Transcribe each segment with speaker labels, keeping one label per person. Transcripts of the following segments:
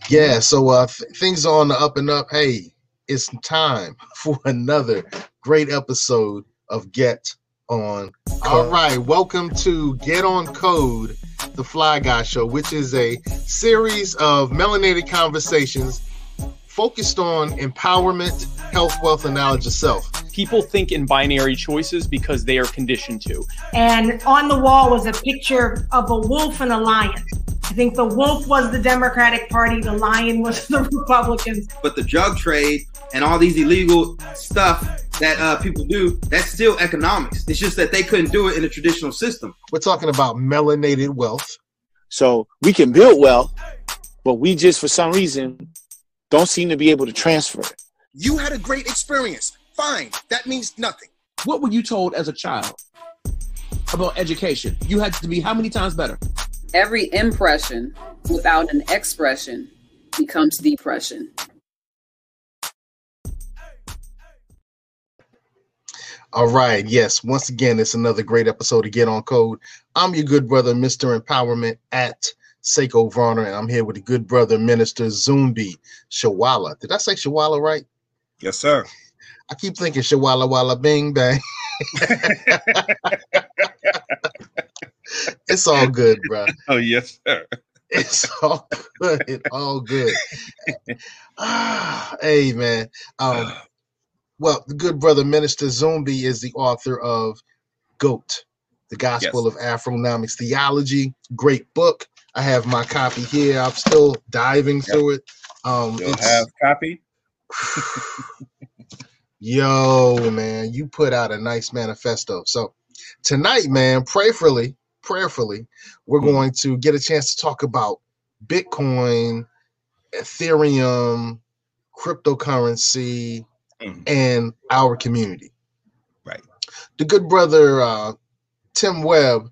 Speaker 1: Yeah, so things are on the up and up. Hey, it's time for another great episode of Get On Code. All right, welcome to Get On Code, the Fly Guy Show, which is a series of melanated conversations focused on empowerment, health, wealth, and knowledge of self.
Speaker 2: People think in binary choices because they are conditioned to.
Speaker 3: And on the wall was a picture of a wolf and a lion. I think the wolf was the Democratic Party, the lion was the Republicans.
Speaker 4: But the drug trade and all these illegal stuff that people do, that's still economics. It's just that they couldn't do it in a traditional system.
Speaker 1: We're talking about melanated wealth.
Speaker 5: So we can build wealth, but we just, for some reason, don't seem to be able to transfer it.
Speaker 6: You had a great experience. Fine. That means nothing.
Speaker 7: What were you told as a child about education? You had to be how many times better?
Speaker 8: Every impression without an expression becomes depression.
Speaker 1: All right. Yes. Once again, it's another great episode of Get On Code. I'm your good brother, Mr. Empowerment at Seiko Varner, and I'm here with the good brother, Minister Zumbi Shawala. Did I say Shawala right?
Speaker 9: Yes, sir.
Speaker 1: I keep thinking Shawala Walla Bing Bang. It's all good, bro.
Speaker 9: Oh, yes, sir.
Speaker 1: It's all good. It's all good. Hey, man. Well, the good brother, Minister Zumbi, is the author of GOAT, The Gospel of Afronomics Theology. Great book. I have my copy here. I'm still diving through it.
Speaker 9: Still have copy?
Speaker 1: Yo, man, you put out a nice manifesto. So tonight, man, prayerfully, we're going to get a chance to talk about Bitcoin, Ethereum, cryptocurrency, and our community.
Speaker 9: Right.
Speaker 1: The good brother Tim Webb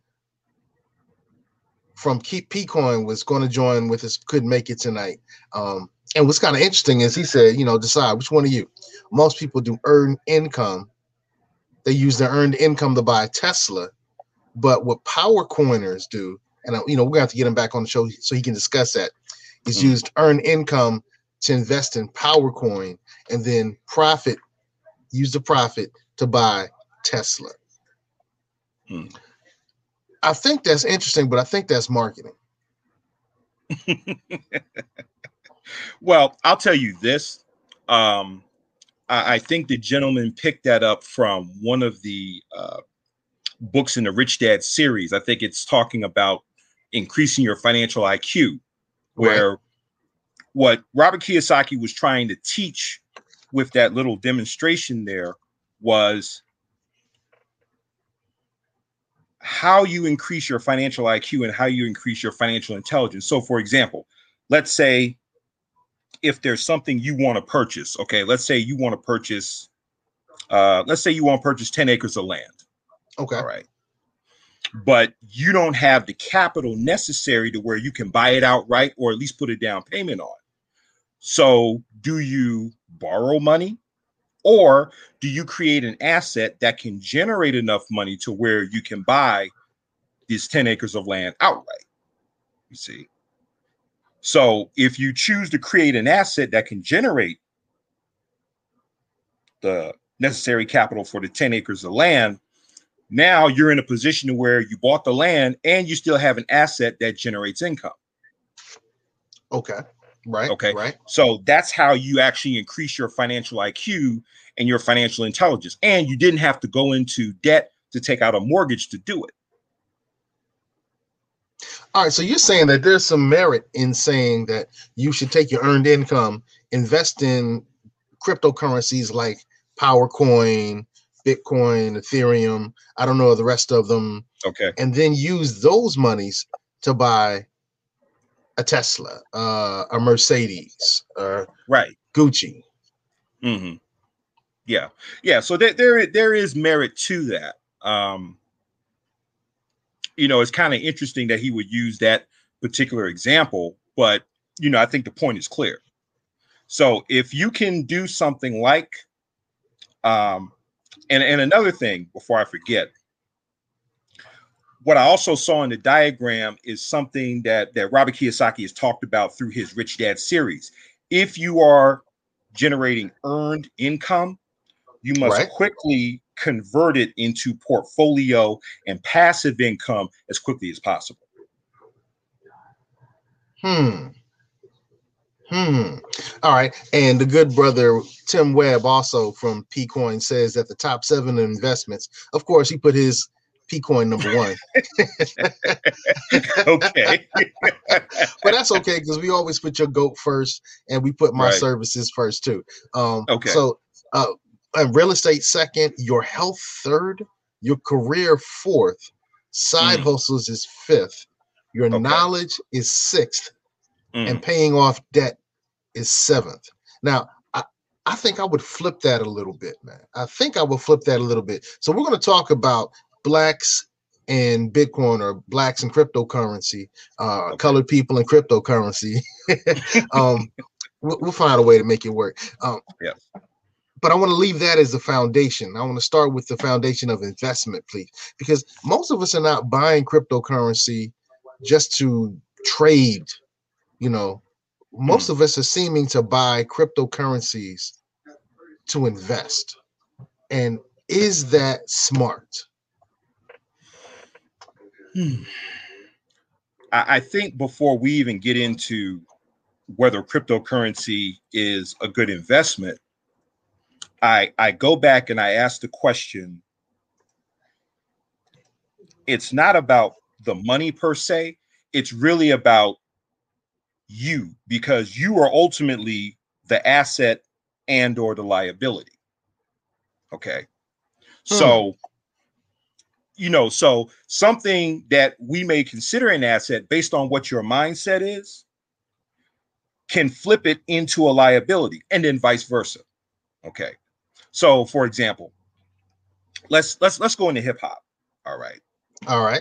Speaker 1: from Keep Pcoin was going to join with us, couldn't make it tonight. And what's kind of interesting is he said, decide which one of you. Most people do earned income. They use their earned income to buy a Tesla. But what power coiners do, and we're going to have to get him back on the show so he can discuss that, is used earned income to invest in power coin and then use the profit to buy Tesla. I think that's interesting, but I think that's marketing.
Speaker 9: Well, I'll tell you this. I think the gentleman picked that up from one of the books in the Rich Dad series. I think it's talking about increasing your financial IQ, where what Robert Kiyosaki was trying to teach with that little demonstration there was how you increase your financial IQ and how you increase your financial intelligence. So, for example, let's say if there's something you want to purchase, okay, let's say you want to purchase 10 acres of land.
Speaker 1: Okay.
Speaker 9: All right. But you don't have the capital necessary to where you can buy it outright or at least put a down payment on. So do you borrow money or do you create an asset that can generate enough money to where you can buy these 10 acres of land outright? You see? So if you choose to create an asset that can generate the necessary capital for the 10 acres of land, now you're in a position to where you bought the land and you still have an asset that generates income.
Speaker 1: Okay. Right.
Speaker 9: Okay.
Speaker 1: Right.
Speaker 9: So that's how you actually increase your financial IQ and your financial intelligence. And you didn't have to go into debt to take out a mortgage to do it.
Speaker 1: All right. So you're saying that there's some merit in saying that you should take your earned income, invest in cryptocurrencies like PowerCoin, Bitcoin, Ethereum, I don't know the rest of them.
Speaker 9: Okay.
Speaker 1: And then use those monies to buy a Tesla, a Mercedes, Gucci.
Speaker 9: Mm-hmm. Yeah. Yeah. So there is merit to that. It's kind of interesting that he would use that particular example, but, I think the point is clear. So if you can do something like, and another thing before I forget, what I also saw in the diagram is something that Robert Kiyosaki has talked about through his Rich Dad series. If you are generating earned income, you must quickly convert it into portfolio and passive income as quickly as possible.
Speaker 1: All right. And the good brother Tim Webb, also from Pcoin, says that the top 7 investments, of course, he put his Pcoin number 1.
Speaker 9: Okay.
Speaker 1: But that's okay, because we always put your GOAT first, and we put my services first too.
Speaker 9: Okay.
Speaker 1: So real estate second, your health third, your career fourth, side hustles is fifth, your knowledge is sixth, and paying off debt is seventh. Now, I think I would flip that a little bit, man. I think I would flip that a little bit. So we're going to talk about blacks and Bitcoin, or blacks and cryptocurrency, colored people and cryptocurrency. We'll find a way to make it work. But I want to leave that as the foundation. I want to start with the foundation of investment, please, because most of us are not buying cryptocurrency just to trade. You know, most of us are seeming to buy cryptocurrencies to invest. And is that smart?
Speaker 9: I think before we even get into whether cryptocurrency is a good investment, I go back and I ask the question, it's not about the money per se, it's really about you, because you are ultimately the asset and or the liability. Okay. So, you know, so something that we may consider an asset based on what your mindset is can flip it into a liability, and then vice versa. Okay. So for example, let's go into hip hop. All right.
Speaker 1: All right.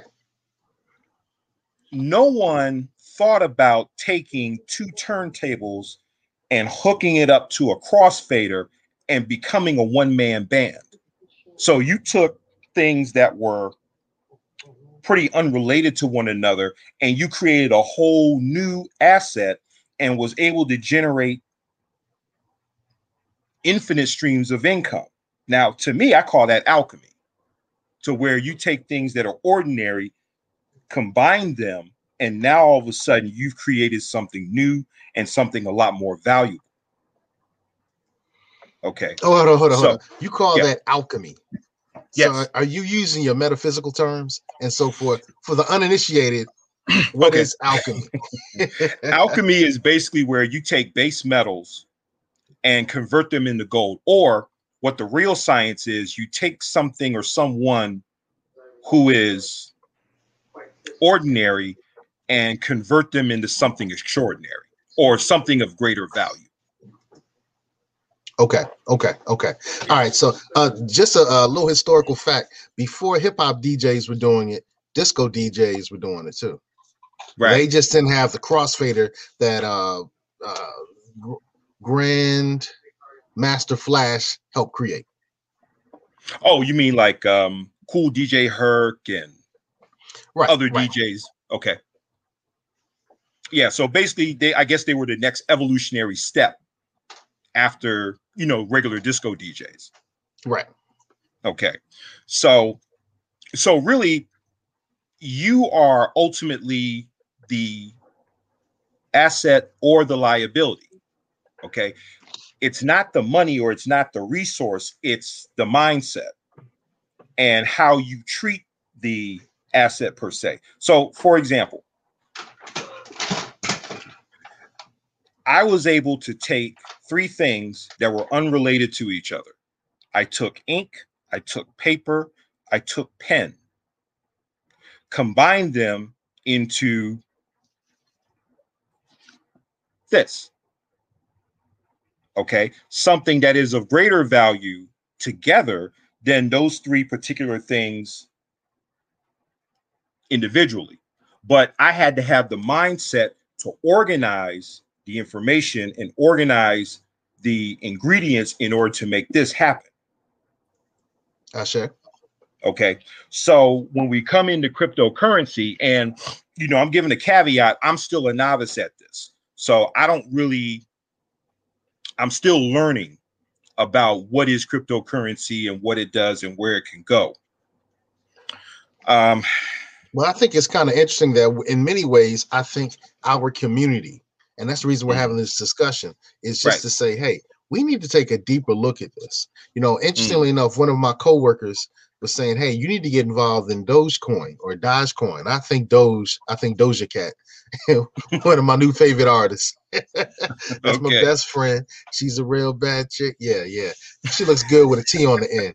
Speaker 9: No one thought about taking 2 turntables and hooking it up to a crossfader and becoming a one-man band. So you took things that were pretty unrelated to one another and you created a whole new asset and was able to generate infinite streams of income. Now, to me, I call that alchemy, to where you take things that are ordinary, combine them, and now all of a sudden you've created something new and something a lot more valuable. Okay.
Speaker 1: Oh, hold on. You call that alchemy.
Speaker 9: Yes.
Speaker 1: So are you using your metaphysical terms and so forth? For the uninitiated, what is alchemy?
Speaker 9: Alchemy is basically where you take base metals and convert them into gold, or what the real science is, you take something or someone who is ordinary and convert them into something extraordinary or something of greater value.
Speaker 1: Okay. All right. So just a little historical fact. Before hip hop DJs were doing it, disco DJs were doing it too. Right. They just didn't have the crossfader that Grand Master Flash helped create.
Speaker 9: Oh, you mean like Cool DJ Herc and other DJs? Okay. Yeah. So basically, I guess they were the next evolutionary step after, you know, regular disco DJs.
Speaker 1: Right.
Speaker 9: Okay. So really, you are ultimately the asset or the liability. Okay. It's not the money or it's not the resource. It's the mindset and how you treat the asset per se. So, for example, I was able to take 3 things that were unrelated to each other. I took ink, I took paper, I took pen, combined them into this. Okay, something that is of greater value together than those 3 particular things individually. But I had to have the mindset to organize the information and organize the ingredients in order to make this happen.
Speaker 1: Sure.
Speaker 9: Okay. So when we come into cryptocurrency, and, you know, I'm giving a caveat, I'm still a novice at this. So I'm still learning about what is cryptocurrency and what it does and where it can go.
Speaker 1: Well, I think it's kind of interesting that in many ways, I think our community, and that's the reason we're having this discussion, is just to say, hey, we need to take a deeper look at this. You know, interestingly enough, one of my coworkers was saying, hey, you need to get involved in Dogecoin or Dogecoin. I think Doja Cat, one of my new favorite artists. That's my best friend. She's a real bad chick. Yeah. She looks good with a T on the end.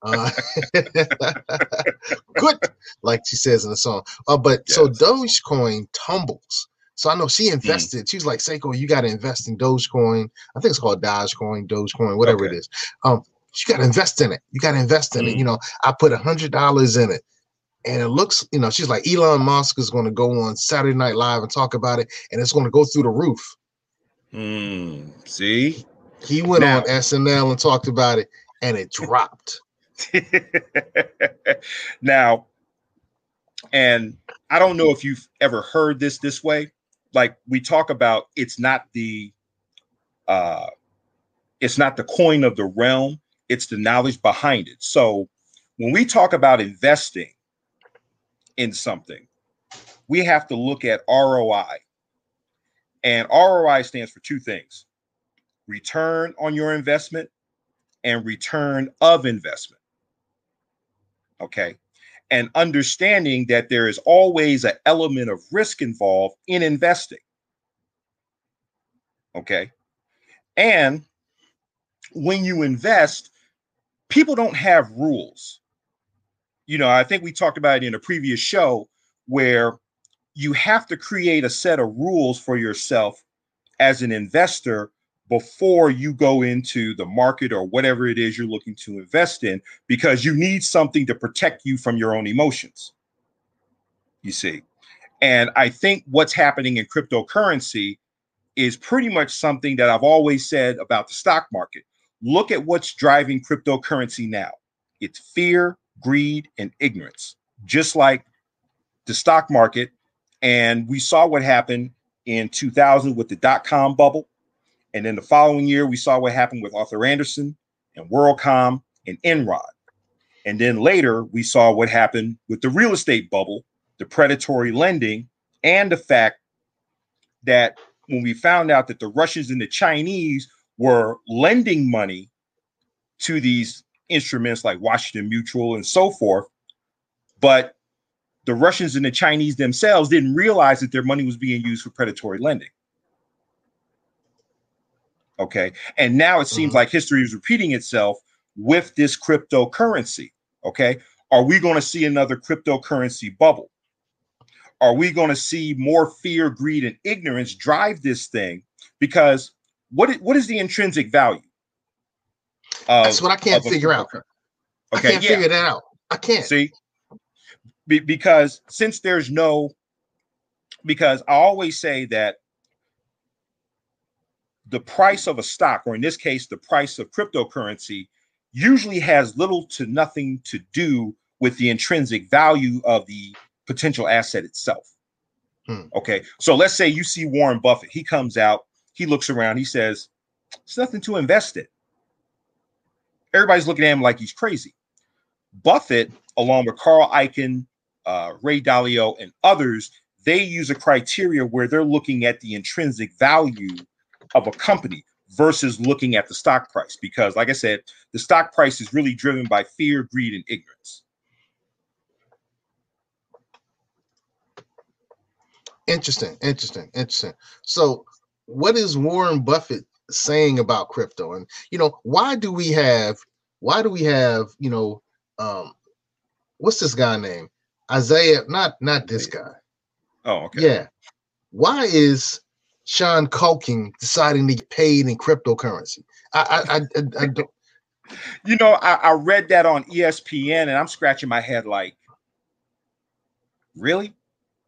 Speaker 1: Good, like she says in the song. But so Dogecoin tumbles. So I know she invested. She was like, Seiko, you got to invest in Dogecoin. I think it's called Dogecoin, whatever it is. You got to invest in it. You got to invest in it. You know, I put $100 in it. And it looks, you know, she's like, Elon Musk is going to go on Saturday Night Live and talk about it. And it's going to go through the roof.
Speaker 9: See?
Speaker 1: He went on SNL and talked about it, and it dropped.
Speaker 9: Now, and I don't know if you've ever heard this way. Like we talk about, it's not the coin of the realm, it's the knowledge behind it. So when we talk about investing in something, we have to look at ROI. And ROI stands for two things: return on your investment and return of investment. Okay. And understanding that there is always an element of risk involved in investing. Okay. And when you invest, people don't have rules. You know, I think we talked about it in a previous show where you have to create a set of rules for yourself as an investor before you go into the market or whatever it is you're looking to invest in, because you need something to protect you from your own emotions. You see, and I think what's happening in cryptocurrency is pretty much something that I've always said about the stock market. Look at what's driving cryptocurrency now. It's fear, greed, and ignorance, just like the stock market. And we saw what happened in 2000 with the dot-com bubble. And then the following year, we saw what happened with Arthur Andersen and WorldCom and Enron. And then later, we saw what happened with the real estate bubble, the predatory lending, and the fact that when we found out that the Russians and the Chinese were lending money to these instruments like Washington Mutual and so forth, but the Russians and the Chinese themselves didn't realize that their money was being used for predatory lending. Okay. And now it seems like history is repeating itself with this cryptocurrency. Okay. Are we going to see another cryptocurrency bubble? Are we going to see more fear, greed, and ignorance drive this thing? Because what is the intrinsic value?
Speaker 1: That's what I can't figure out. Okay. I can't figure that out. I can't.
Speaker 9: See? Because because I always say that the price of a stock, or in this case, the price of cryptocurrency, usually has little to nothing to do with the intrinsic value of the potential asset itself. Okay. So let's say you see Warren Buffett. He comes out, he looks around, he says, it's nothing to invest in. Everybody's looking at him like he's crazy. Buffett, along with Carl Icahn, Ray Dalio, and others, they use a criteria where they're looking at the intrinsic value of a company versus looking at the stock price. Because like I said, the stock price is really driven by fear, greed, and ignorance.
Speaker 1: Interesting. So what is Warren Buffett saying about crypto? And, you know, why do we have, you know, what's this guy name? Isaiah, not this guy.
Speaker 9: Oh, okay.
Speaker 1: Yeah. Why is Sean Culkin deciding to get paid in cryptocurrency? I don't.
Speaker 9: You know, I read that on ESPN and I'm scratching my head like, really?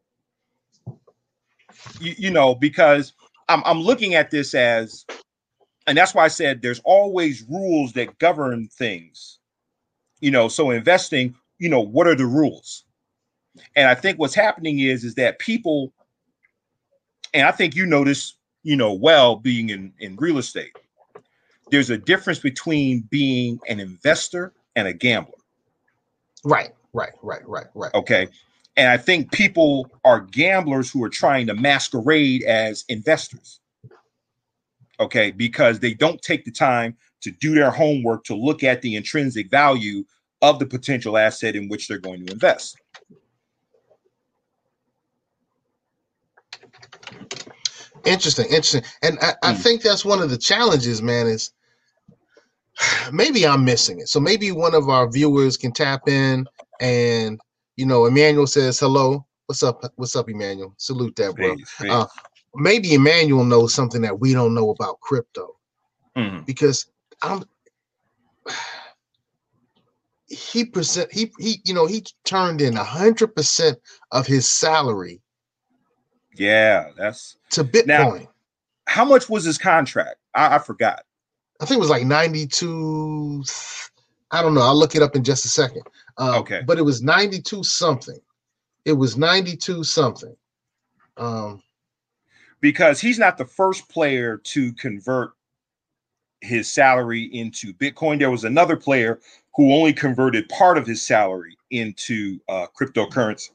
Speaker 9: You know, because I'm looking at this as, and that's why I said there's always rules that govern things. You know, so investing, you know, what are the rules? And I think what's happening is that people, and I think you notice, you know, well, being in real estate, there's a difference between being an investor and a gambler.
Speaker 1: Right.
Speaker 9: Okay. And I think people are gamblers who are trying to masquerade as investors. Okay. Because they don't take the time to do their homework to look at the intrinsic value of the potential asset in which they're going to invest.
Speaker 1: Interesting. And I think that's one of the challenges, man, is maybe I'm missing it. So maybe one of our viewers can tap in and, you know, Emmanuel says, hello. What's up? What's up, Emmanuel? Salute that, bro.
Speaker 9: Peace.
Speaker 1: Maybe Emmanuel knows something that we don't know about crypto, because he turned in 100% of his salary.
Speaker 9: Yeah, that's
Speaker 1: to Bitcoin.
Speaker 9: Now, how much was his contract? I forgot.
Speaker 1: I think it was like 92. I don't know. I'll look it up in just a second.
Speaker 9: Okay.
Speaker 1: But it was 92 something.
Speaker 9: Because he's not the first player to convert his salary into Bitcoin. There was another player who only converted part of his salary into cryptocurrency.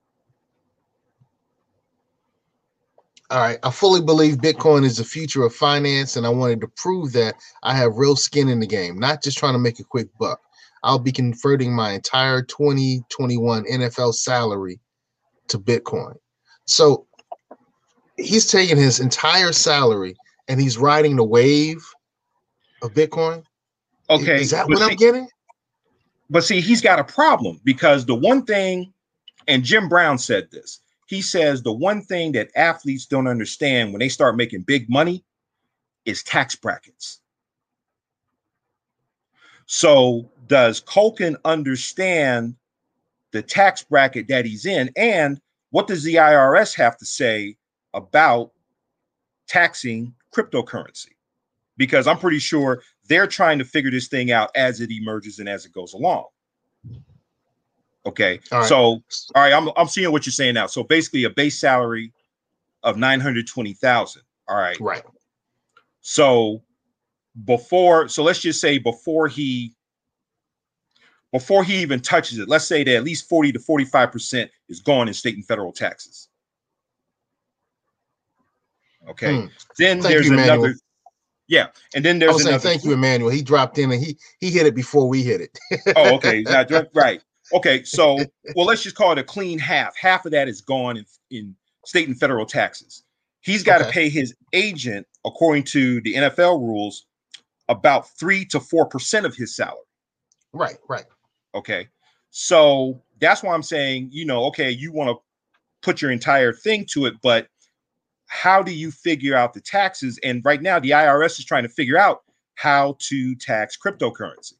Speaker 1: All right. I fully believe Bitcoin is the future of finance, and I wanted to prove that I have real skin in the game, not just trying to make a quick buck. I'll be converting my entire 2021 NFL salary to Bitcoin. So he's taking his entire salary and he's riding the wave of Bitcoin.
Speaker 9: Okay.
Speaker 1: Is that what I'm getting?
Speaker 9: But see, he's got a problem, because the one thing, and Jim Brown said this, he says the one thing that athletes don't understand when they start making big money is tax brackets. So does Culkin understand the tax bracket that he's in? And what does the IRS have to say about taxing cryptocurrency? Because I'm pretty sure they're trying to figure this thing out as it emerges and as it goes along. Okay.
Speaker 1: All right.
Speaker 9: So, all right, I'm seeing what you're saying now. So basically a base salary of 920,000. All right.
Speaker 1: Right.
Speaker 9: So let's just say before he even touches it, let's say that at least 40 to 45% is gone in state and federal taxes. Okay. Then there's another. Yeah. And then there's another.
Speaker 1: Thank you, Emmanuel. He dropped in and he hit it before we hit it.
Speaker 9: Oh, okay. Right. Okay. So, well, let's just call it a clean half. Half of that is gone in state and federal taxes. He's got to pay his agent, according to the NFL rules, about 3 to 4% of his salary.
Speaker 1: Right.
Speaker 9: Okay. So that's why I'm saying, you know, okay, you want to put your entire thing to it, but how do you figure out the taxes? And right now, the IRS is trying to figure out how to tax cryptocurrency.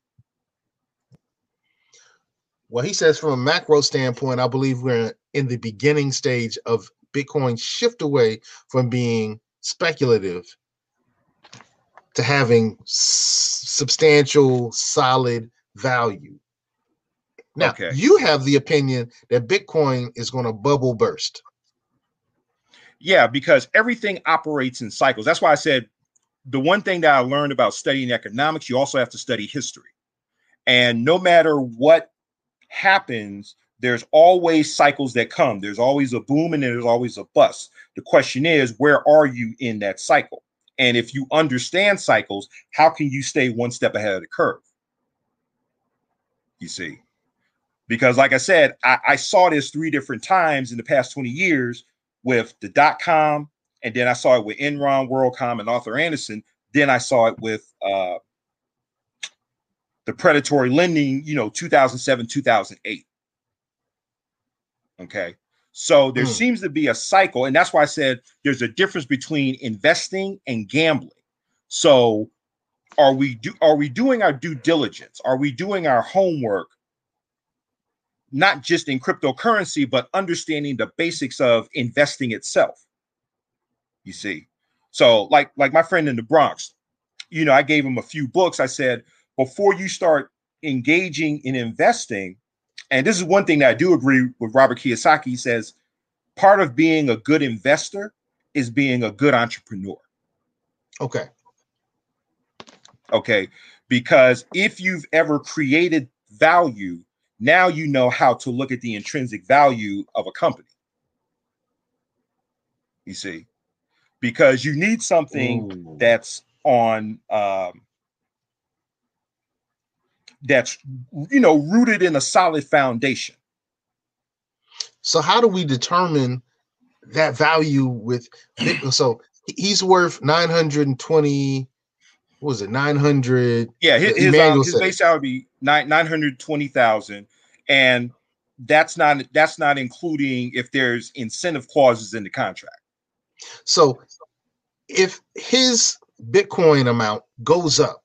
Speaker 1: Well, he says from a macro standpoint, I believe we're in the beginning stage of Bitcoin shift away from being speculative to having substantial, solid value. Now, you have the opinion that Bitcoin is going to bubble burst.
Speaker 9: Yeah, because everything operates in cycles. That's why I said the one thing that I learned about studying economics, you also have to study history. And no matter what happens, there's always cycles that come. There's always a boom and there's always a bust. The question is, where are you in that cycle? And if you understand cycles, how can you stay one step ahead of the curve? You see, because like I said, I saw this 3 different times in the past 20 years with the .com, and then I saw it with Enron, WorldCom, and Arthur Andersen. Then I saw it with the predatory lending, 2007, 2008. Okay. So there seems to be a cycle. And that's why I said there's a difference between investing and gambling. So are we doing our due diligence? Are we doing our homework, not just in cryptocurrency, but understanding the basics of investing itself? You see? So like my friend in the Bronx, I gave him a few books. I said, before you start engaging in investing, and this is one thing that I do agree with Robert Kiyosaki. He says part of being a good investor is being a good entrepreneur.
Speaker 1: Okay.
Speaker 9: Okay. Because if you've ever created value, now you know how to look at the intrinsic value of a company. You see, because you need something that's on that's rooted in a solid foundation.
Speaker 1: So how do we determine that value with so he's worth 920, what was it, 900?
Speaker 9: Yeah, his base salary would be 920,000, and that's not including if there's incentive clauses in the contract.
Speaker 1: So if his Bitcoin amount goes up,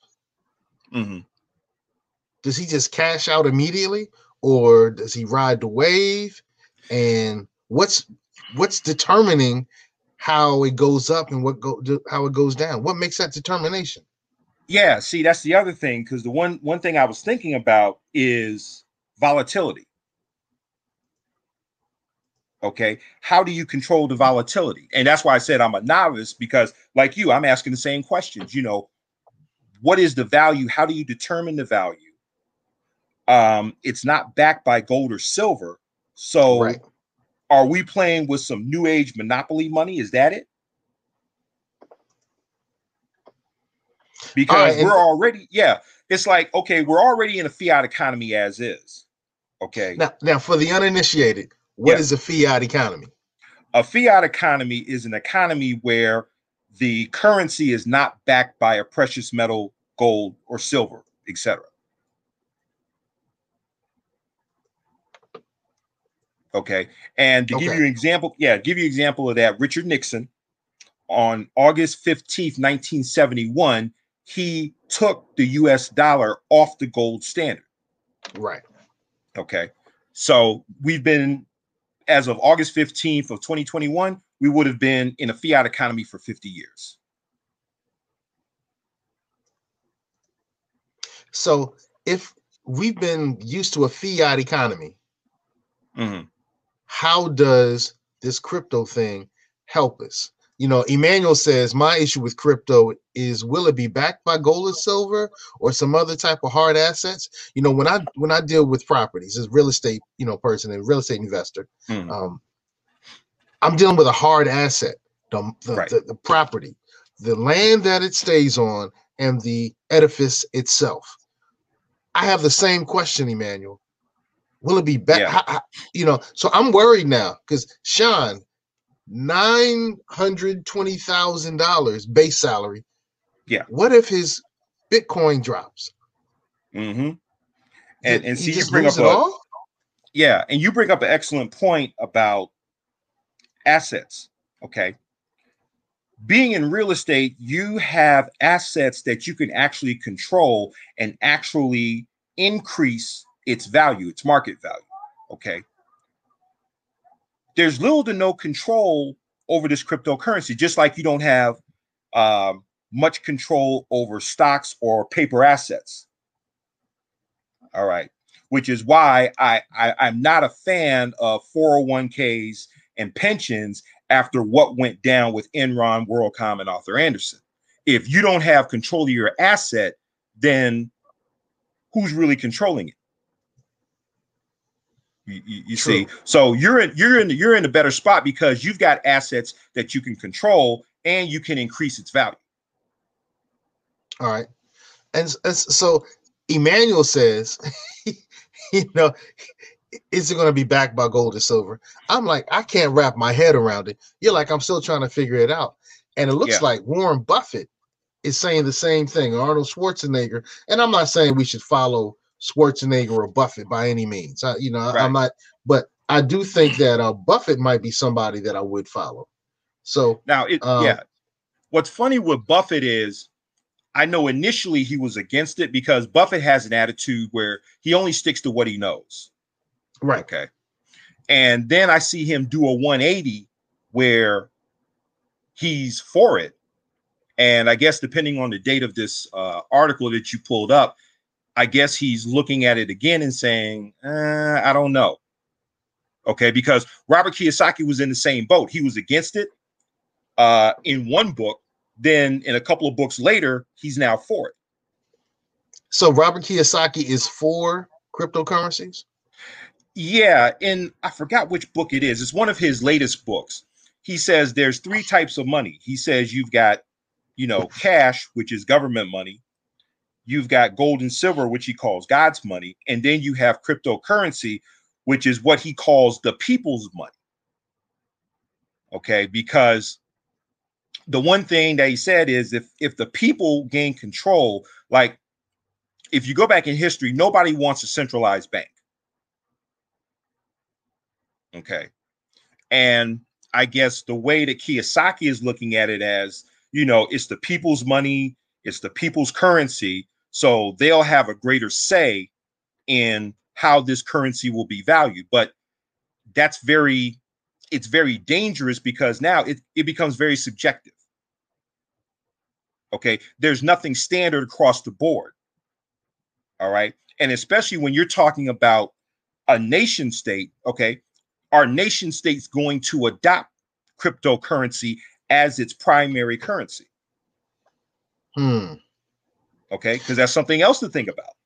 Speaker 1: does he just cash out immediately, or does he ride the wave? And what's determining how it goes up and how it goes down? What makes that determination?
Speaker 9: Yeah, see, that's the other thing, because the one thing I was thinking about is volatility. Okay, how do you control the volatility? And that's why I said I'm a novice, because like you, I'm asking the same questions. What is the value? How do you determine the value? It's not backed by gold or silver. So
Speaker 1: right.
Speaker 9: Are we playing with some new age monopoly money? Is that it? Because we're already, it's like, okay, we're already in a fiat economy as is. Okay.
Speaker 1: Now for the uninitiated, what is a fiat economy?
Speaker 9: A fiat economy is an economy where the currency is not backed by a precious metal, gold or silver, etc. Okay. And to give you an example, give you an example of that, Richard Nixon on August 15th, 1971, he took the US dollar off the gold standard.
Speaker 1: Right.
Speaker 9: Okay. So we've been, as of August 15th of 2021, we would have been in a fiat economy for 50 years.
Speaker 1: So if we've been used to a fiat economy, how does this crypto thing help us? Emmanuel says, my issue with crypto is, will it be backed by gold or silver or some other type of hard assets? When I deal with properties as real estate, person and real estate investor, I'm dealing with a hard asset, the property, the land that it stays on, and the edifice itself. I have the same question, Emmanuel. Will it be back? So I'm worried now because Sean, $920,000 base salary.
Speaker 9: Yeah.
Speaker 1: What if his Bitcoin drops?
Speaker 9: And see,
Speaker 1: you bring up and
Speaker 9: you bring up an excellent point about assets. Okay. Being in real estate, you have assets that you can actually control and actually increase its value, its market value. Okay. There's little to no control over this cryptocurrency, just like you don't have much control over stocks or paper assets. All right. Which is why I'm not a fan of 401ks and pensions after what went down with Enron, WorldCom, and Arthur Andersen. If you don't have control of your asset, then who's really controlling it? You see, so you're in a better spot because you've got assets that you can control and you can increase its value.
Speaker 1: All right, and so Emmanuel says, is it going to be backed by gold or silver? I'm like, I can't wrap my head around it. You're like, I'm still trying to figure it out, and it looks like Warren Buffett is saying the same thing. Arnold Schwarzenegger, and I'm not saying we should follow Schwarzenegger or Buffett by any means. I'm not, but I do think that Buffett might be somebody that I would follow. So
Speaker 9: now, what's funny with Buffett is, I know initially he was against it because Buffett has an attitude where he only sticks to what he knows.
Speaker 1: Right.
Speaker 9: Okay. And then I see him do a 180 where he's for it. And I guess depending on the date of this article that you pulled up, I guess he's looking at it again and saying, I don't know. Okay, because Robert Kiyosaki was in the same boat. He was against it in one book. Then in a couple of books later, he's now for it.
Speaker 1: So Robert Kiyosaki is for cryptocurrencies?
Speaker 9: Yeah, and I forgot which book it is. It's one of his latest books. He says there's 3 types of money. He says you've got, cash, which is government money. You've got gold and silver, which he calls God's money. And then you have cryptocurrency, which is what he calls the people's money. Okay, because the one thing that he said is if the people gain control, like if you go back in history, nobody wants a centralized bank. Okay. And I guess the way that Kiyosaki is looking at it as, it's the people's money, it's the people's currency. So they'll have a greater say in how this currency will be valued. But it's very dangerous because now it becomes very subjective. Okay. There's nothing standard across the board. All right. And especially when you're talking about a nation state, okay, our nation state's going to adopt cryptocurrency as its primary currency. Okay, because that's something else to think about.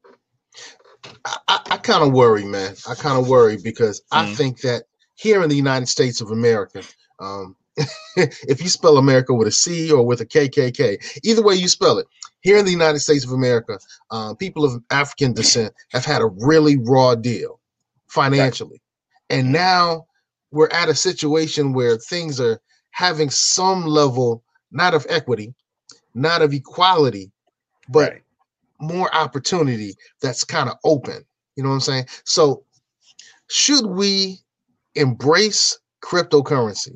Speaker 1: I kind of worry, man. I kind of worry because I think that here in the United States of America, if you spell America with a C or with a KKK, either way you spell it, here in the United States of America, people of African descent have had a really raw deal financially. And now we're at a situation where things are having some level, not of equity, not of equality, but more opportunity that's kind of open. You know what I'm saying? So should we embrace cryptocurrency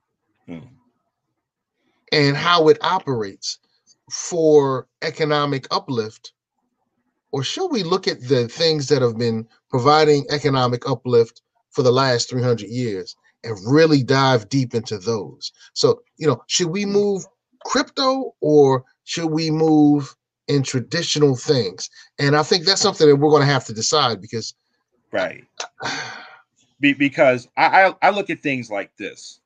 Speaker 1: and how it operates for economic uplift? Or should we look at the things that have been providing economic uplift for the last 300 years and really dive deep into those? So, should we move crypto or should we move in traditional things? And I think that's something that we're going to have to decide because
Speaker 9: because I look at things like this.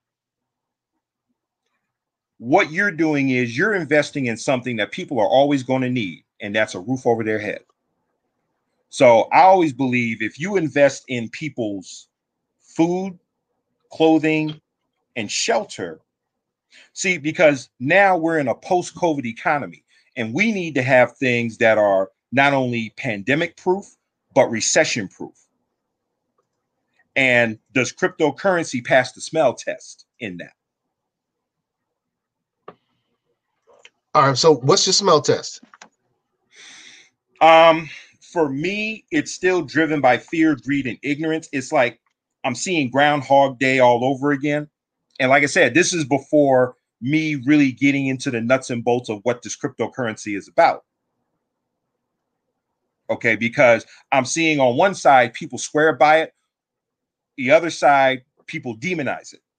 Speaker 9: What you're doing is you're investing in something that people are always going to need, and that's a roof over their head. So I always believe if you invest in people's food, clothing, and shelter, see, because now we're in a post-COVID economy, and we need to have things that are not only pandemic proof, but recession proof. And does cryptocurrency pass the smell test in that?
Speaker 1: All right. So what's your smell test?
Speaker 9: For me, it's still driven by fear, greed, and ignorance. It's like I'm seeing Groundhog Day all over again. And like I said, this is before me really getting into the nuts and bolts of what this cryptocurrency is about. Okay, because I'm seeing on one side, people swear by it. The other side, people demonize it.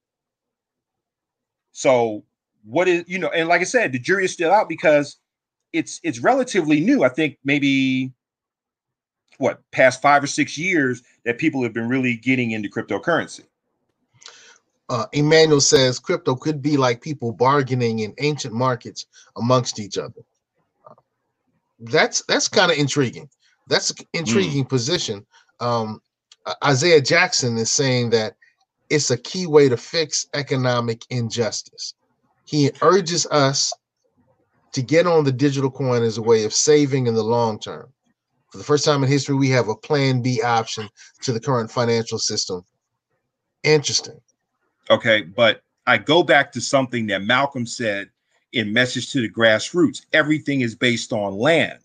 Speaker 9: So what is, and like I said, the jury is still out because it's relatively new. I think maybe past 5 or 6 years that people have been really getting into cryptocurrency.
Speaker 1: Emmanuel says crypto could be like people bargaining in ancient markets amongst each other. That's kind of intriguing. That's an intriguing position. Isaiah Jackson is saying that it's a key way to fix economic injustice. He urges us to get on the digital coin as a way of saving in the long term. For the first time in history, we have a plan B option to the current financial system. Interesting.
Speaker 9: Okay, but I go back to something that Malcolm said in Message to the Grassroots. Everything is based on land,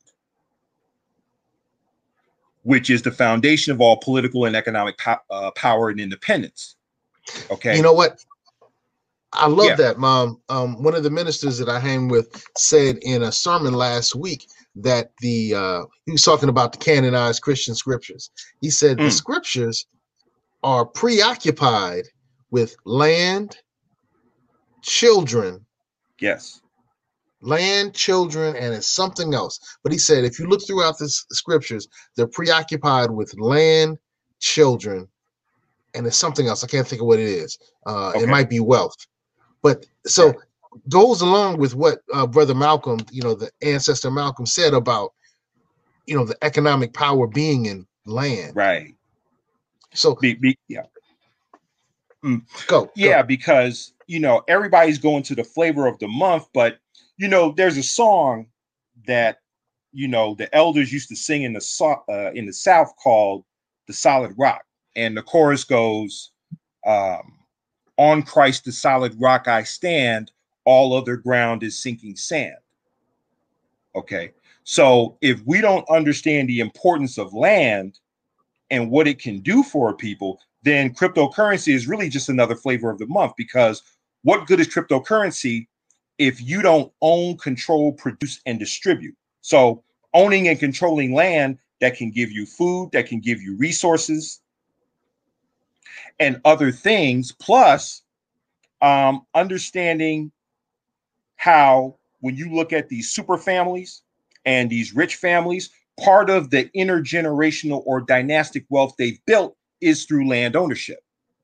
Speaker 9: which is the foundation of all political and economic power and independence. Okay.
Speaker 1: You know what? I love that, Mom. One of the ministers that I hang with said in a sermon last week that he was talking about the canonized Christian scriptures. He said the scriptures are preoccupied with land, children, land, children, and it's something else. But he said, if you look throughout the scriptures, they're preoccupied with land, children, and it's something else. I can't think of what it is. It might be wealth. But so goes along with what Brother Malcolm, the ancestor Malcolm said about, the economic power being in land.
Speaker 9: Right.
Speaker 1: So
Speaker 9: yeah.
Speaker 1: Go.
Speaker 9: Because everybody's going to the flavor of the month, but there's a song that the elders used to sing in the South called "The Solid Rock," and the chorus goes, "On Christ the solid rock I stand, all other ground is sinking sand." Okay, so if we don't understand the importance of land and what it can do for people, then cryptocurrency is really just another flavor of the month, because what good is cryptocurrency if you don't own, control, produce, and distribute? So owning and controlling land that can give you food, that can give you resources and other things, plus understanding how when you look at these super families and these rich families, part of the intergenerational or dynastic wealth they've built is through land ownership.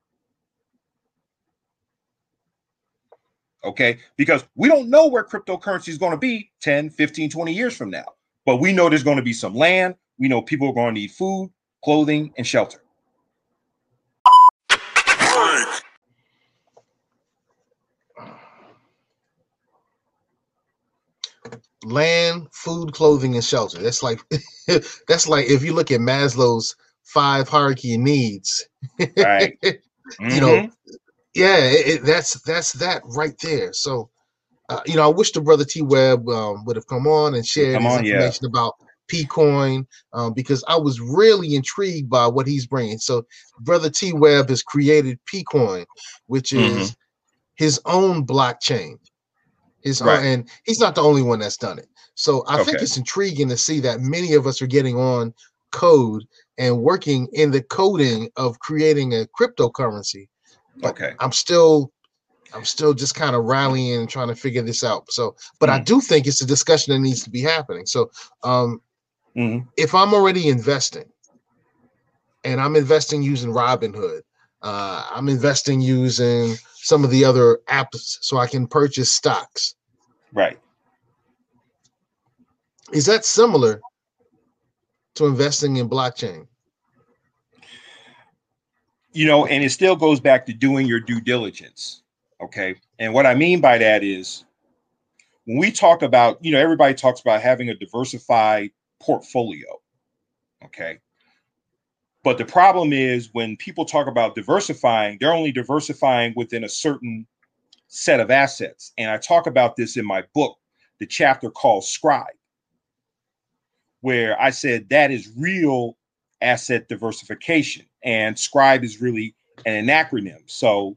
Speaker 9: Okay, because we don't know where cryptocurrency is going to be 10, 15, 20 years from now, but we know there's going to be some land. We know people are going to need food, clothing, and shelter.
Speaker 1: Land, food, clothing, and shelter. That's like if you look at Maslow's 5 hierarchy of needs,
Speaker 9: right?
Speaker 1: That's that right there. So, I wish the brother T Webb would have come on and shared his information about P-Coin, because I was really intrigued by what he's bringing. So, brother T Webb has created P-Coin, which is his own blockchain. Own, and he's not the only one that's done it. So I think it's intriguing to see that many of us are getting on code and working in the coding of creating a cryptocurrency. But I'm still just kind of rallying and trying to figure this out. So, but I do think it's a discussion that needs to be happening. So if I'm already investing and I'm investing using Robinhood, I'm investing using some of the other apps so I can purchase stocks.
Speaker 9: Right.
Speaker 1: Is that similar to investing in blockchain?
Speaker 9: And it still goes back to doing your due diligence. Okay. And what I mean by that is when we talk about, everybody talks about having a diversified portfolio. Okay. But the problem is when people talk about diversifying, they're only diversifying within a certain set of assets. And I talk about this in my book, the chapter called Scribe, where I said that is real asset diversification. And Scribe is really an acronym. So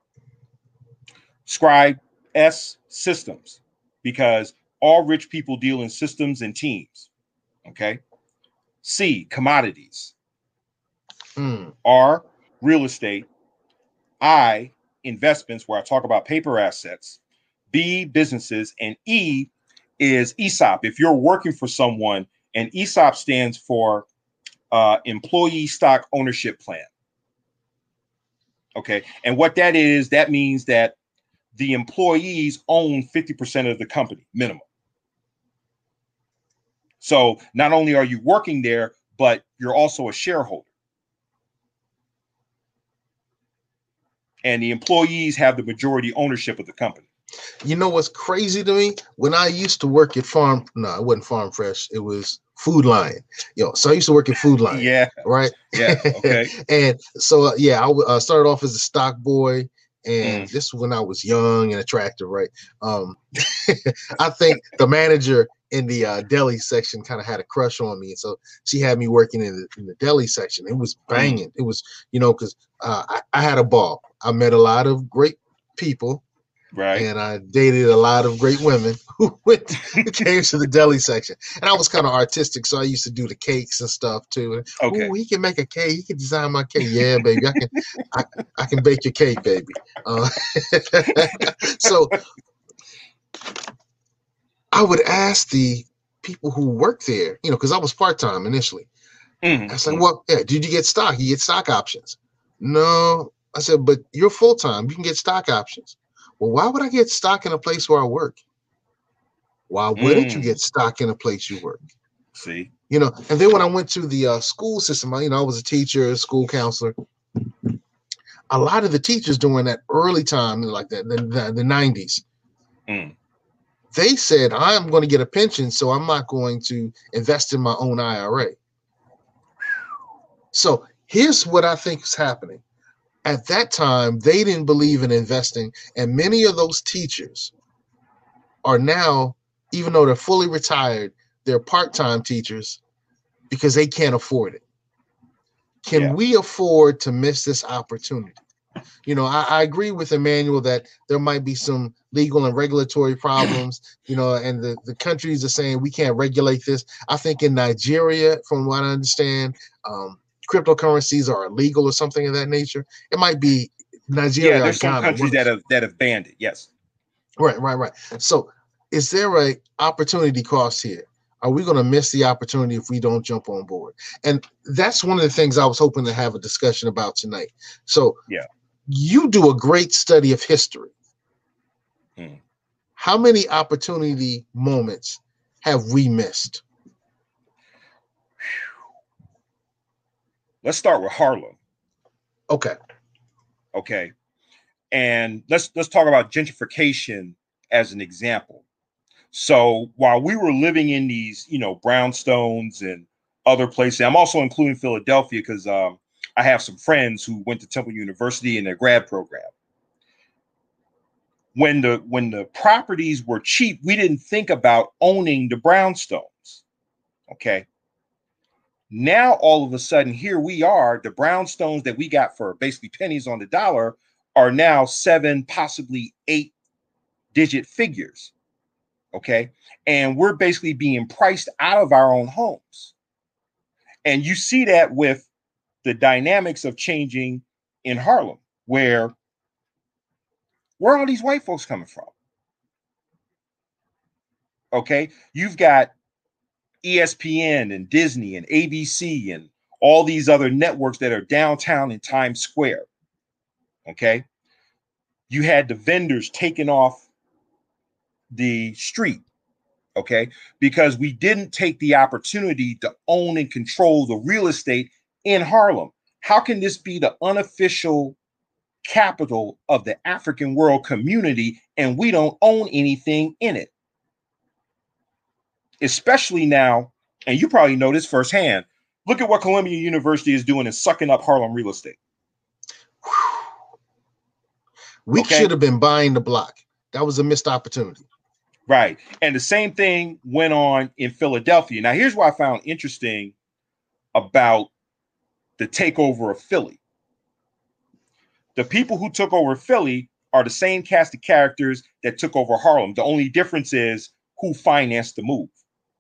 Speaker 9: Scribe, S, systems, because all rich people deal in systems and teams. Okay. C, commodities. R, real estate. I, investments, where I talk about paper assets. B, businesses. And E is ESOP. If you're working for someone, and ESOP stands for Employee Stock Ownership Plan. Okay. And what that is, that means that the employees own 50% of the company, minimum. So not only are you working there, but you're also a shareholder. And the employees have the majority ownership of the company.
Speaker 1: You know what's crazy to me? When I used to work at it wasn't Farm Fresh, it was Food Lion. So I used to work at Food Lion.
Speaker 9: Yeah.
Speaker 1: Right?
Speaker 9: Yeah. Okay.
Speaker 1: And so, I started off as a stock boy. And this is when I was young and attractive, right? I think the manager in the deli section kind of had a crush on me. And so she had me working in the deli section. It was banging. It was, because I had a ball. I met a lot of great people.
Speaker 9: Right.
Speaker 1: And I dated a lot of great women who came to the deli section. And I was kind of artistic, so I used to do the cakes and stuff too.
Speaker 9: Okay.
Speaker 1: Ooh, he can make a cake. He can design my cake. Yeah, baby. I can bake your cake, baby. So I would ask the people who work there, because I was part-time initially. I was like, well, yeah, did you get stock? You get stock options? No. I said, but you're full-time. You can get stock options. Well, why would I get stock in a place where I work? Why wouldn't you get stock in a place you work?
Speaker 9: See?
Speaker 1: And then when I went to the school system, I was a teacher, school counselor. A lot of the teachers during that early time, like that, the 90s, they said, I'm going to get a pension, so I'm not going to invest in my own IRA. So here's what I think is happening. At that time, they didn't believe in investing, and many of those teachers are now, even though they're fully retired, they're part-time teachers because they can't afford it. Can we afford to miss this opportunity? I agree with Emmanuel that there might be some legal and regulatory problems, and the countries are saying we can't regulate this. I think in Nigeria, from what I understand, cryptocurrencies are illegal or something of that nature. It might be Nigeria.
Speaker 9: Yeah, there's some countries that have banned it. Yes.
Speaker 1: Right. So is there a opportunity cost here? Are we going to miss the opportunity if we don't jump on board? And that's one of the things I was hoping to have a discussion about tonight. So you do a great study of history. How many opportunity moments have we missed?
Speaker 9: Let's start with Harlem.
Speaker 1: Okay.
Speaker 9: And let's talk about gentrification as an example. So while we were living in these, brownstones and other places, I'm also including Philadelphia because I have some friends who went to Temple University in their grad program. When the properties were cheap, we didn't think about owning the brownstones. Okay. Now, all of a sudden, here we are, the brownstones that we got for basically pennies on the dollar are now 7, possibly 8-digit figures. Okay. And we're basically being priced out of our own homes. And you see that with the dynamics of changing in Harlem, where are all these white folks coming from? Okay. You've got ESPN and Disney and ABC and all these other networks that are downtown in Times Square. Okay. You had the vendors taking off the street. Okay. Because we didn't take the opportunity to own and control the real estate in Harlem. How can this be the unofficial capital of the African world community and we don't own anything in it? Especially now, and you probably know this firsthand, look at what Columbia University is doing and sucking up Harlem real estate.
Speaker 1: We should have been buying the block. That was a missed opportunity.
Speaker 9: Right. And the same thing went on in Philadelphia. Now, here's what I found interesting about the takeover of Philly. The people who took over Philly are the same cast of characters that took over Harlem. The only difference is who financed the move.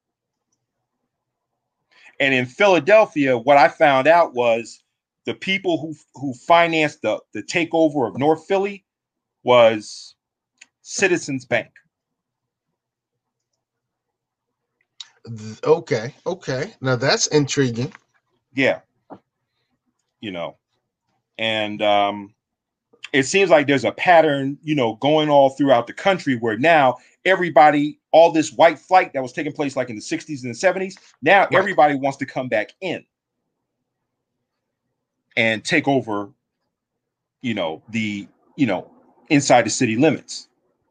Speaker 9: And in Philadelphia, what I found out was the people who financed the takeover of North Philly was Citizens Bank.
Speaker 1: Okay. Now that's intriguing.
Speaker 9: Yeah. And it seems like there's a pattern, going all throughout the country where now everybody, all this white flight that was taking place like in the 60s and the 70s, now everybody wants to come back in and take over, the, inside the city limits.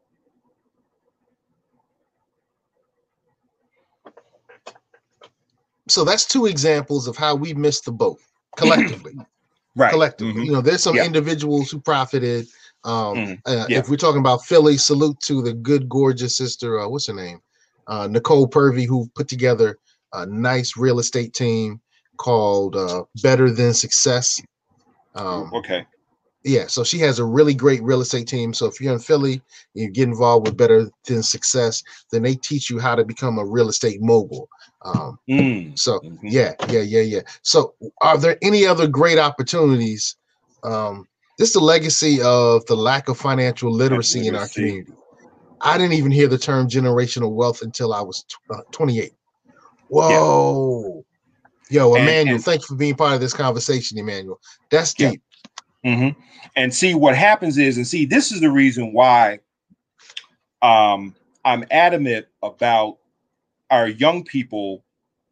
Speaker 1: So that's two examples of how we missed the boat collectively.
Speaker 9: Right.
Speaker 1: Collectively.
Speaker 9: Mm-hmm.
Speaker 1: There's some individuals who profited.
Speaker 9: Yeah.
Speaker 1: If we're talking about Philly, salute to the good, gorgeous sister, what's her name? Nicole Purvey, who put together a nice real estate team called Better Than Success.
Speaker 9: Okay.
Speaker 1: Yeah, so she has a really great real estate team. So if you're in Philly, you get involved with Better Than Success, then they teach you how to become a real estate mogul. So yeah. So are there any other great opportunities? This is the legacy of the lack of financial literacy in our community. I didn't even hear the term generational wealth until I was 28. Whoa. Yeah. Yo, Emmanuel, thank you for being part of this conversation, Emmanuel. That's deep.
Speaker 9: And see, what happens is, and see, this is the reason why I'm adamant about our young people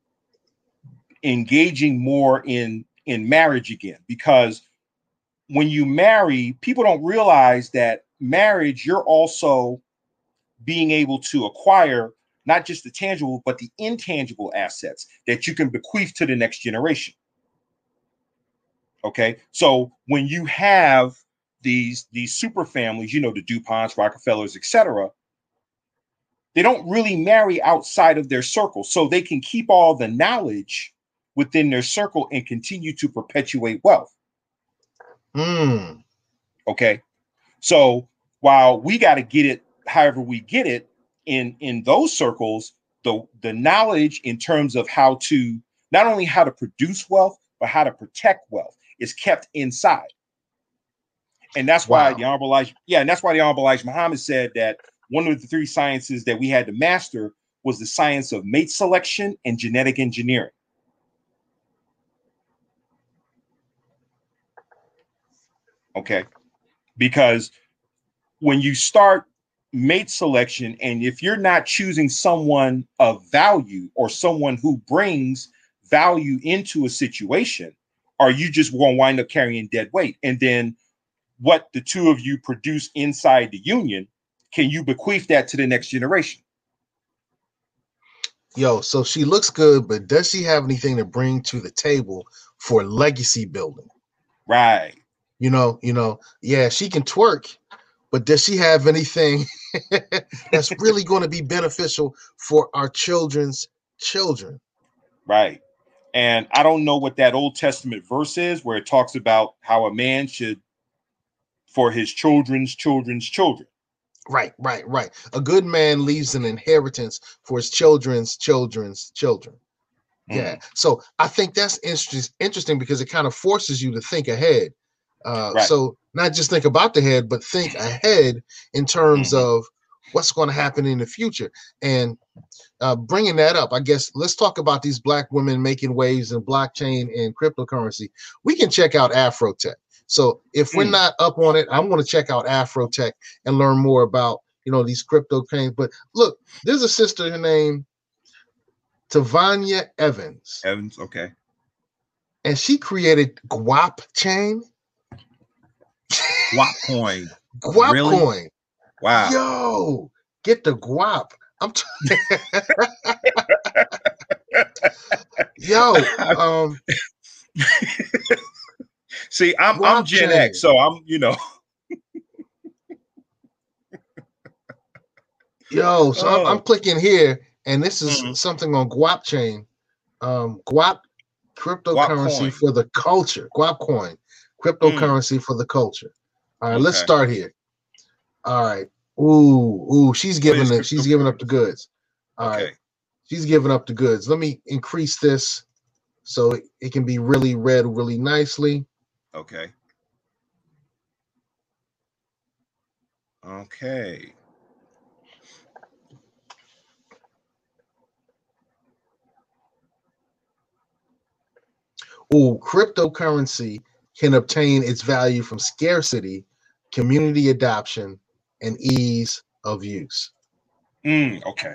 Speaker 9: engaging more in marriage again, because when you marry, people don't realize that marriage, you're also being able to acquire not just the tangible, but the intangible assets that you can bequeath to the next generation. Okay. So when you have these super families, you know, the DuPonts, Rockefellers, etc., they don't really marry outside of their circle. So they can keep all the knowledge within their circle and continue to perpetuate wealth. Okay. So while we got to get it, however we get it in those circles, the knowledge in terms of how to, not only how to produce wealth, but how to protect wealth is kept inside. And that's why the Honorable Elijah, and that's why the Honorable Elijah Muhammad said that one of the 3 sciences that we had to master was the science of mate selection and genetic engineering. Okay. Because when you start mate selection, and if you're not choosing someone of value or someone who brings value into a situation, or you just won't wind up carrying dead weight. And then what the 2 of you produce inside the union, can you bequeath that to the next generation?
Speaker 1: Yo, so she looks good, but does she have anything to bring to the table for legacy building?
Speaker 9: Right.
Speaker 1: You know, yeah, she can twerk, but does she have anything that's really going to be beneficial for our children's children?
Speaker 9: Right. And I don't know what that Old Testament verse is where it talks about how a man should, for his children's children's children.
Speaker 1: Right. A good man leaves an inheritance for his children's children's children. Yeah. So I think that's interesting because it kind of forces you to think ahead. So not just think about the head, but think ahead in terms of what's going to happen in the future. And bringing that up, I guess, let's talk about these Black women making waves in blockchain and cryptocurrency. We can check out Afrotech. So if we're not up on it, I'm going to check out Afrotech and learn more about, these crypto chains. But look, there's a sister, her name Tavania Evans.
Speaker 9: Okay.
Speaker 1: And she created Guap chain.
Speaker 9: Guap coin.
Speaker 1: Guap
Speaker 9: really?
Speaker 1: coin.
Speaker 9: Wow.
Speaker 1: Yo, get the guap. Yo,
Speaker 9: see, I'm Gen X, so I'm,
Speaker 1: Yo, so I'm clicking here, and this is something on Guap chain. Guap cryptocurrency for the culture. Guap coin. Cryptocurrency for the culture. All right, let's start here. All right. Ooh, she's giving up the goods. All right. She's giving up the goods. Let me increase this so it can be really read really nicely.
Speaker 9: Okay.
Speaker 1: Ooh, cryptocurrency can obtain its value from scarcity, community adoption, and ease of use.
Speaker 9: Okay.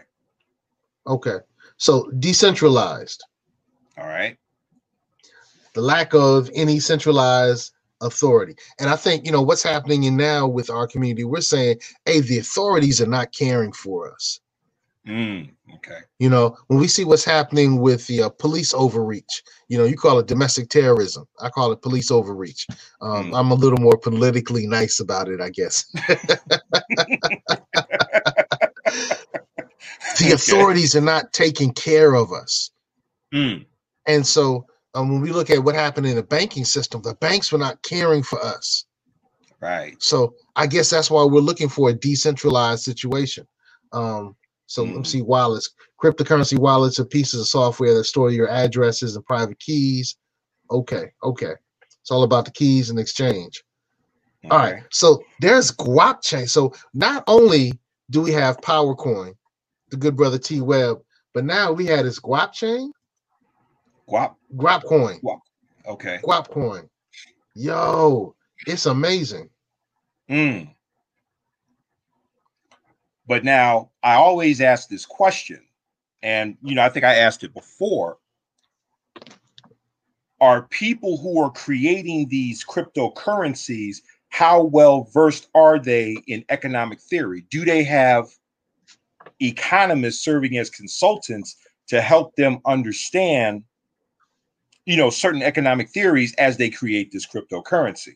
Speaker 1: So decentralized.
Speaker 9: All right.
Speaker 1: The lack of any centralized authority. And I think, what's happening now with our community, we're saying, hey, the authorities are not caring for us.
Speaker 9: Okay.
Speaker 1: When we see what's happening with the police overreach, you call it domestic terrorism. I call it police overreach. I'm a little more politically nice about it, I guess. The authorities are not taking care of us. And so when we look at what happened in the banking system, the banks were not caring for us.
Speaker 9: Right.
Speaker 1: So I guess that's why we're looking for a decentralized situation. So let me see, wallets. Cryptocurrency wallets are pieces of software that store your addresses and private keys. Okay. It's all about the keys and exchange. All right. So there's Guap chain. So not only do we have PowerCoin, the good brother T Webb, but now we had this Guap chain.
Speaker 9: Guap
Speaker 1: coin.
Speaker 9: Guap. Okay.
Speaker 1: Guap coin. Yo, it's amazing.
Speaker 9: But now I always ask this question, and I think I asked it before. Are people who are creating these cryptocurrencies, how well versed are they in economic theory? Do they have economists serving as consultants to help them understand, certain economic theories as they create this cryptocurrency?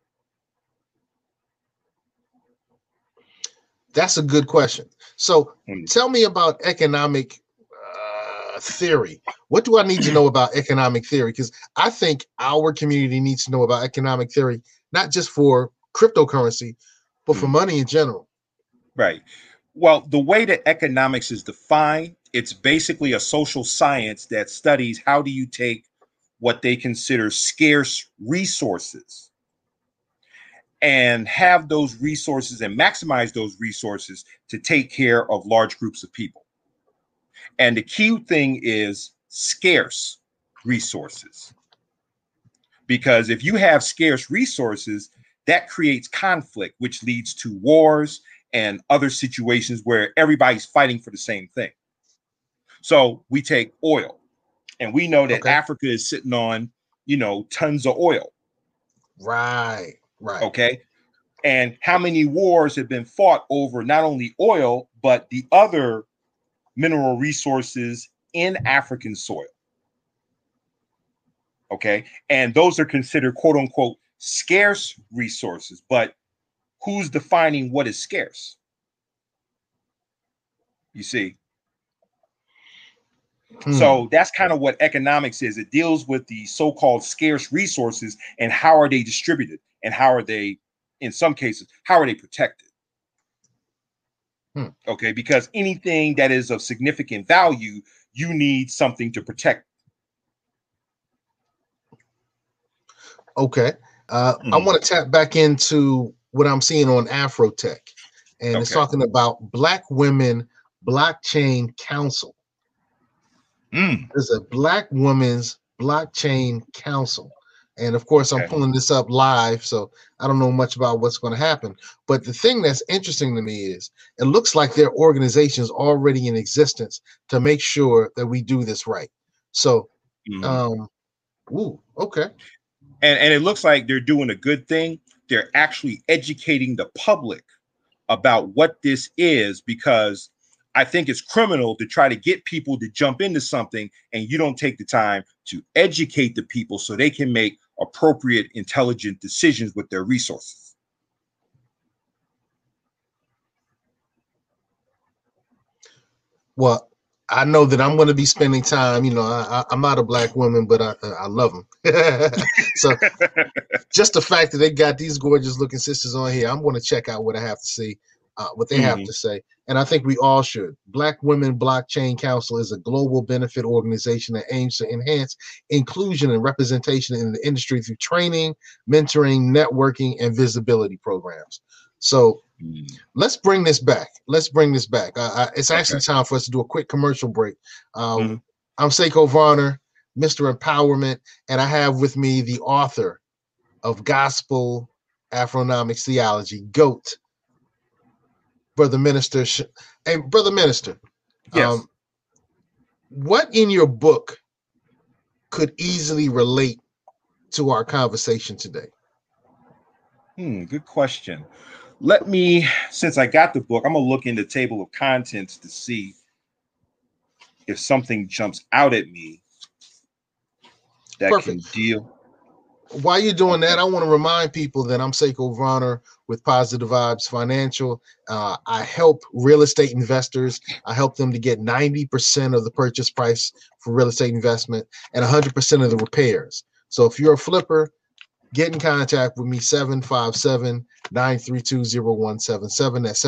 Speaker 1: That's a good question. So tell me about economic theory. What do I need to know about economic theory? Because I think our community needs to know about economic theory, not just for cryptocurrency, but for money in general.
Speaker 9: Right. Well, the way that economics is defined, it's basically a social science that studies how do you take what they consider scarce resources and have those resources and maximize those resources to take care of large groups of people. And the key thing is scarce resources. Because if you have scarce resources, that creates conflict, which leads to wars and other situations where everybody's fighting for the same thing. So we take oil, and we know that Africa is sitting on, tons of oil.
Speaker 1: Right.
Speaker 9: Okay. And how many wars have been fought over not only oil, but the other mineral resources in African soil. Okay. And those are considered quote unquote scarce resources, but who's defining what is scarce? You see? So that's kind of what economics is. It deals with the so-called scarce resources and how are they distributed and how are they, in some cases, how are they protected? Okay, because anything that is of significant value, you need something to protect.
Speaker 1: Okay. I want to tap back into what I'm seeing on Afrotech, and it's talking about Black Women Blockchain Council. There's a Black Women's Blockchain Council. And of course, I'm pulling this up live, so I don't know much about what's going to happen. But the thing that's interesting to me is it looks like there are organizations already in existence to make sure that we do this right. So, okay.
Speaker 9: And it looks like they're doing a good thing. They're actually educating the public about what this is, because I think it's criminal to try to get people to jump into something and you don't take the time to educate the people so they can make appropriate, intelligent decisions with their resources.
Speaker 1: Well, I know that I'm going to be spending time, I'm not a Black woman, but I love them. So just the fact that they got these gorgeous looking sisters on here, I'm going to check out what I have to see, what they have to say. And I think we all should. Black Women Blockchain Council is a global benefit organization that aims to enhance inclusion and representation in the industry through training, mentoring, networking, and visibility programs. So let's bring this back. It's actually time for us to do a quick commercial break. I'm Seiko Varner, Mr. Empowerment, and I have with me the author of Gospel Afronomics Theology, GOAT, Brother Minister. Hey, Brother Minister, what in your book could easily relate to our conversation today?
Speaker 9: Good question. Let me, since I got the book, I'm going to look in the table of contents to see if something jumps out at me that can deal.
Speaker 1: While you're doing that, I want to remind people that I'm Seiko Varner with Positive Vibes Financial. I help real estate investors. I help them to get 90% of the purchase price for real estate investment and 100% of the repairs. So if you're a flipper, get in contact with me, 757-932-0177. That's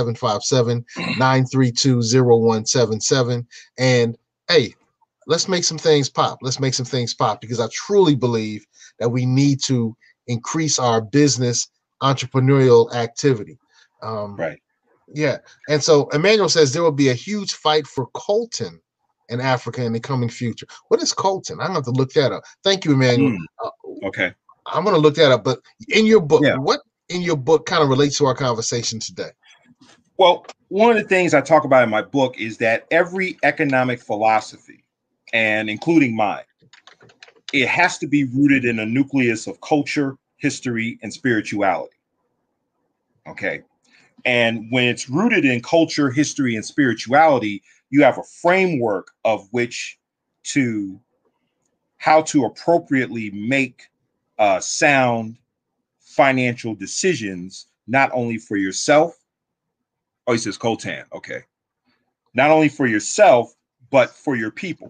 Speaker 1: 757-932-0177. And hey, let's make some things pop. Because I truly believe that we need to increase our business entrepreneurial activity.
Speaker 9: Right.
Speaker 1: Yeah. And so Emmanuel says there will be a huge fight for Colton in Africa in the coming future. What is Colton? I'm going to have to look that up. Thank you, Emmanuel.
Speaker 9: Okay.
Speaker 1: I'm going to look that up. But in your book,
Speaker 9: Yeah.
Speaker 1: what in your book kind of relates to our conversation today?
Speaker 9: Well, one of the things I talk about in my book is that every economic philosophy, and including mine, it has to be rooted in a nucleus of culture, history, and spirituality. Okay. And when it's rooted in culture, history, and spirituality, you have a framework of which to how to appropriately make sound financial decisions, not only for yourself. Oh, he says Coltan. Okay. Not only for yourself, but for your people.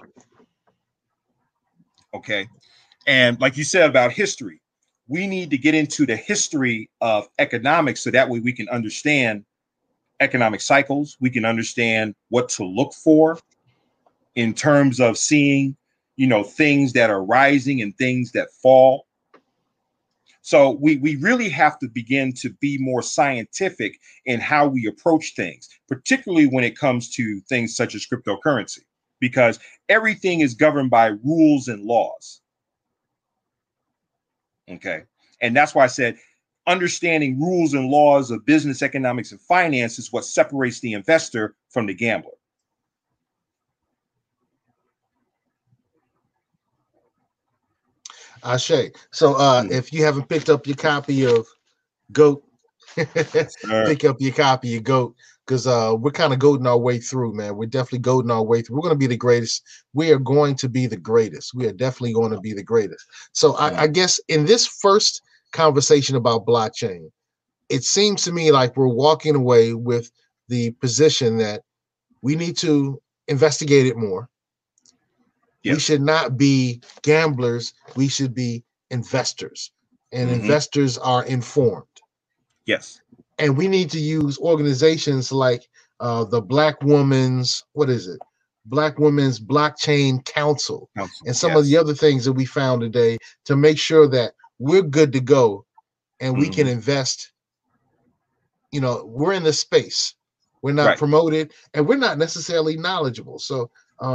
Speaker 9: Okay. And like you said about history, we need to get into the history of economics so that way we can understand economic cycles. We can understand what to look for in terms of seeing, things that are rising and things that fall. So we really have to begin to be more scientific in how we approach things, particularly when it comes to things such as cryptocurrency, because everything is governed by rules and laws. Okay. And that's why I said understanding rules and laws of business, economics, and finance is what separates the investor from the gambler.
Speaker 1: Ashe. So if you haven't picked up your copy of GOAT, pick up your copy of GOAT, because we're kind of goating our way through, man. We're definitely goating our way through. We're going to be the greatest. We are going to be the greatest. We are definitely going to be the greatest. So I guess in this first conversation about blockchain, it seems to me like we're walking away with the position that we need to investigate it more. We should not be gamblers. We should be investors, and investors are informed.
Speaker 9: Yes.
Speaker 1: And we need to use organizations like the Black Women's Blockchain Council and some of the other things that we found today to make sure that we're good to go and we can invest. We're in this space. We're not promoted and we're not necessarily knowledgeable. So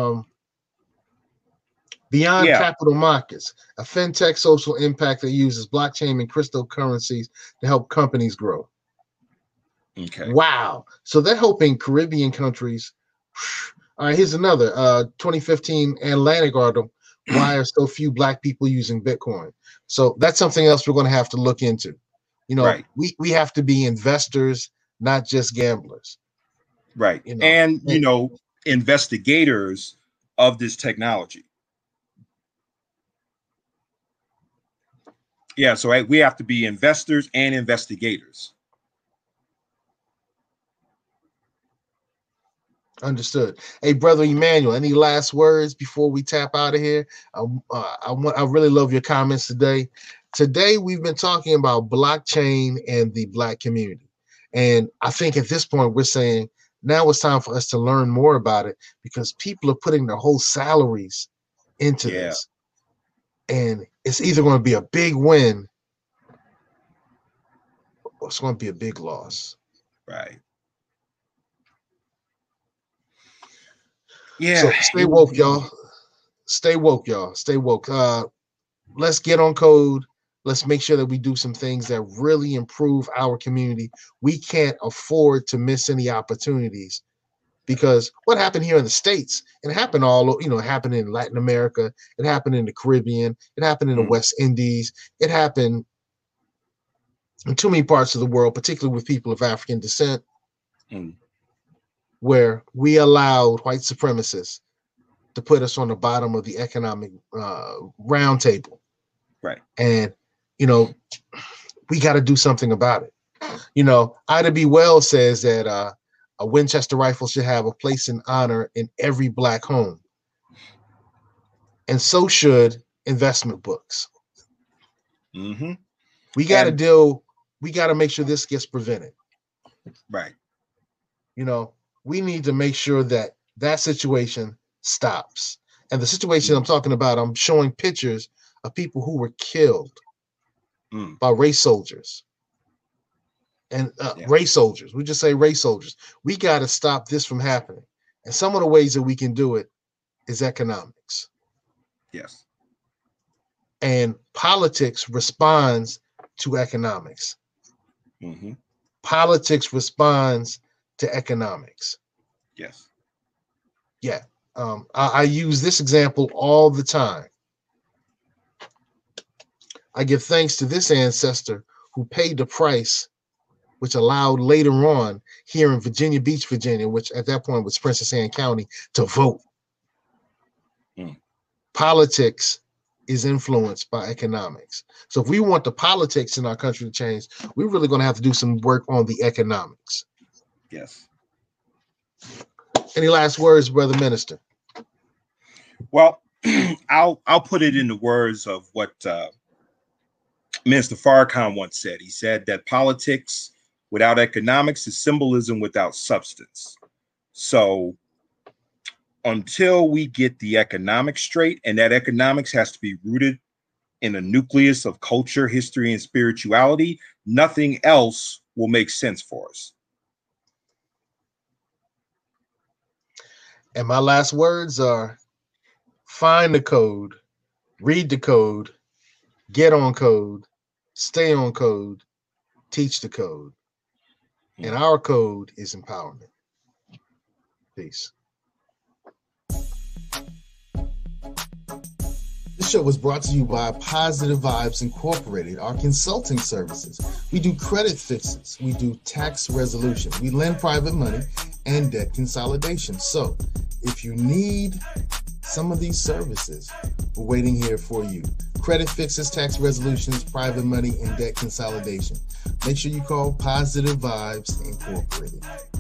Speaker 1: Beyond Capital Markets, a fintech social impact that uses blockchain and cryptocurrencies to help companies grow.
Speaker 9: Okay.
Speaker 1: Wow. So they're helping Caribbean countries. All right, here's another 2015 Atlantic article. Why are so few Black people using Bitcoin? So that's something else we're going to have to look into. We have to be investors, not just gamblers.
Speaker 9: Right. And investigators of this technology. Yeah, so we have to be investors and investigators.
Speaker 1: Understood. Hey, brother Emmanuel, any last words before we tap out of here? I really love your comments today. Today, we've been talking about blockchain and the Black community. And I think at this point, we're saying now it's time for us to learn more about it because people are putting their whole salaries into this. And it's either going to be a big win or it's going to be a big loss.
Speaker 9: Right. Yeah.
Speaker 1: So stay woke, y'all. Stay woke, y'all. Stay woke. Let's get on code. Let's make sure that we do some things that really improve our community. We can't afford to miss any opportunities because what happened here in the States, it happened it happened in Latin America. It happened in the Caribbean. It happened in the West Indies. It happened in too many parts of the world, particularly with people of African descent, where we allowed white supremacists to put us on the bottom of the economic round table.
Speaker 9: Right.
Speaker 1: And, we got to do something about it. Ida B. Wells says that a Winchester rifle should have a place in honor in every Black home. And so should investment books. We got to make sure this gets prevented.
Speaker 9: Right.
Speaker 1: We need to make sure that situation stops. And the situation I'm talking about, I'm showing pictures of people who were killed by race soldiers. and race soldiers. We just say race soldiers. We got to stop this from happening. And some of the ways that we can do it is economics.
Speaker 9: Yes.
Speaker 1: And politics responds to economics.
Speaker 9: Mm-hmm.
Speaker 1: Politics responds to economics.
Speaker 9: Yes.
Speaker 1: Yeah. I use this example all the time. I give thanks to this ancestor who paid the price, which allowed later on here in Virginia Beach, Virginia, which at that point was Princess Anne County, to vote. Politics is influenced by economics. So if we want the politics in our country to change, we're really going to have to do some work on the economics.
Speaker 9: Yes.
Speaker 1: Any last words, Brother Minister?
Speaker 9: Well, I'll put it in the words of what Minister Farrakhan once said. He said that politics without economics is symbolism without substance. So until we get the economics straight, and that economics has to be rooted in a nucleus of culture, history, and spirituality, nothing else will make sense for us.
Speaker 1: And my last words are: find the code, read the code, get on code, stay on code, teach the code. And our code is empowerment. Peace. This show was brought to you by Positive Vibes Incorporated, our consulting services. We do credit fixes. We do tax resolution. We lend private money and debt consolidation. So if you need some of these services, we're waiting here for you. Credit fixes, tax resolutions, private money, and debt consolidation. Make sure you call Positive Vibes Incorporated.